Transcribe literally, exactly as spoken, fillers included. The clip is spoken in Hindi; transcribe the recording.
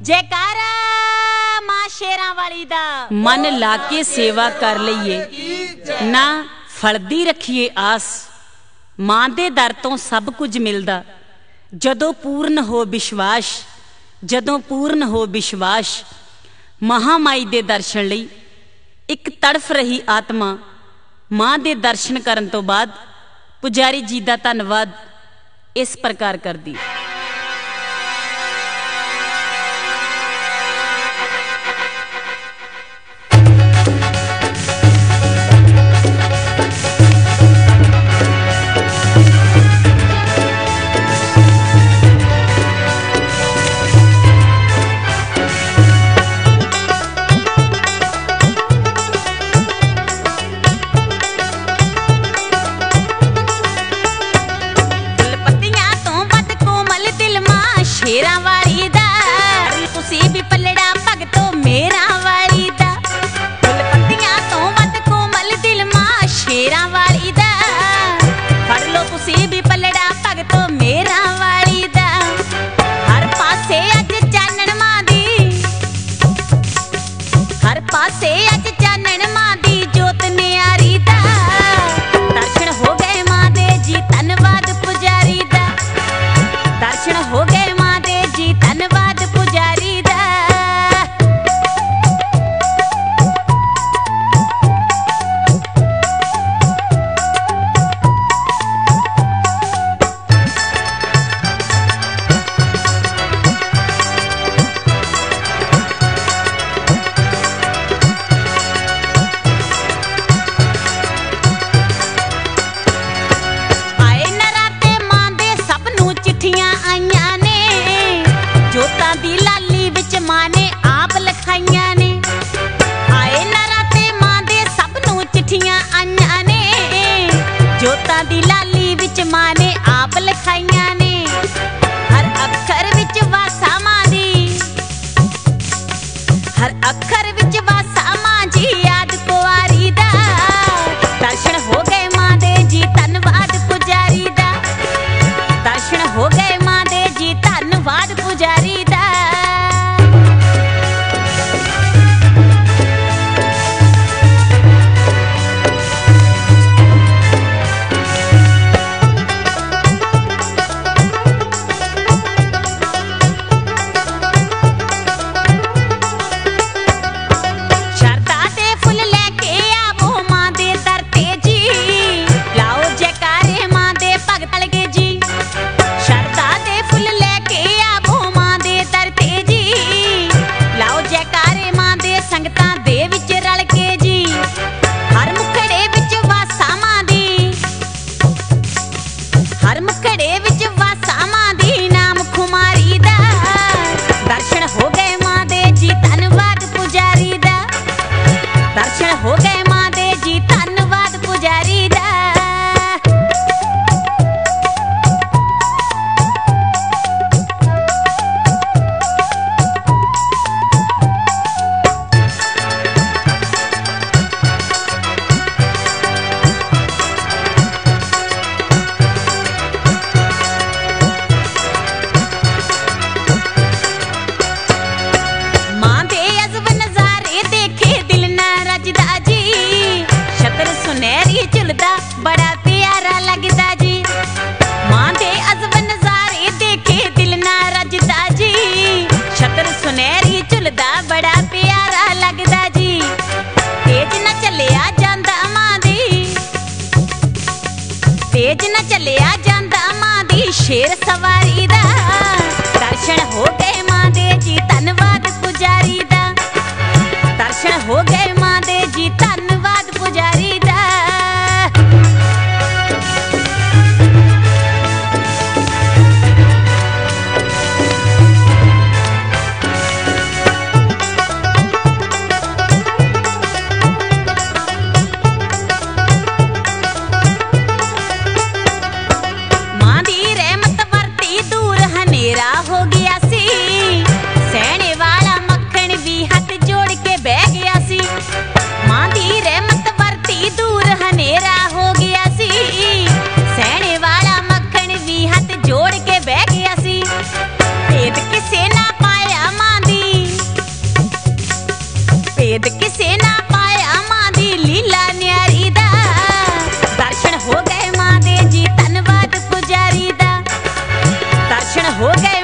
जयकारा मां शेरां वाली दा। मन ला के सेवा कर लईए ना फलदी रखिए आस। मां दे दर तो सब कुछ मिलदा जदों पूर्ण हो विश्वास। जदों पूर्ण हो विश्वास महामाई दे दर्शन लई एक तड़फ रही आत्मा। मां दे दर्शन करन तो बाद पुजारी जी दा धन्नवाद इस प्रकार करदी। शेरां वाली दा तुसी भी पलड़ा भगतो मेरा वाली दा। फुल पत्तियां तो वध कोमल दिल मां शेरां वाली दा। फड़ लो तुसी भी पलड़ा भगतो मेरा वाली दा। हर पासे अज चानण मां दी, हर पासे अज चानण मां दी जोत न्यारी दा। दर्शन हो गए मां दे जी धन्नवाद पुजारी दा। दर्शन हो गए धन्नवाद पुजारी दा। आए नराते मां दे सब नूं चिट्ठियां आईयां ने। जोतां दी लाली विच मां ने आप लिखाइयां ने। आए नराते मां दे सब नूं चिट्ठियां आईयां ने। जोतां दी लाली विच मां ने आप लिखाइयां ने। हर अखर विच वासा मां दी, हर अखर विच वासा मां जी याद कुआरी दा। दर्शन हो गए मां दे जी धन्नवाद पुजारी दा। दर्शन हो गए मां दे जी धन्नवाद पुजारी दा। शरदा दे फुल लेके आवो मां दे दर ते जी। लाओ जयकारे मां दे भगत लगे जी। शरदा दे फुल लेके आवो मां दे दर ते जी। लाओ जयकारे मां दे संगतां दे विच रल के जी। हर मुखड़े विच वासा मां दी, हर मुखड़े विच वासा मां दी नाम खुमारी दा। दर्शन हो गए मां दे जी धन्नवाद पुजारी दा। दर्शन हो गए मां दे जी धन्नवाद पुजारी दा। मां दे अजब नजारे देखे दिल ना रजदा जी। शतर सुनहरी झुलदा बड़ा प्यारा लगदा जी। मां दे अजब नजारे देखे दिल ना रजदा जी। शतर सुनहरी झुलदा बड़ा प्यारा लगदा जी। तेज न चलिया जांदा मां दी, तेज न चलिया जांदा मां दी शेर सवारी दा। दर्शन हो गए मां दे जी धन्नवाद पुजारी दा। दर्शन हो गए मां दे जी धन्नवाद पुजारी दा। हो गए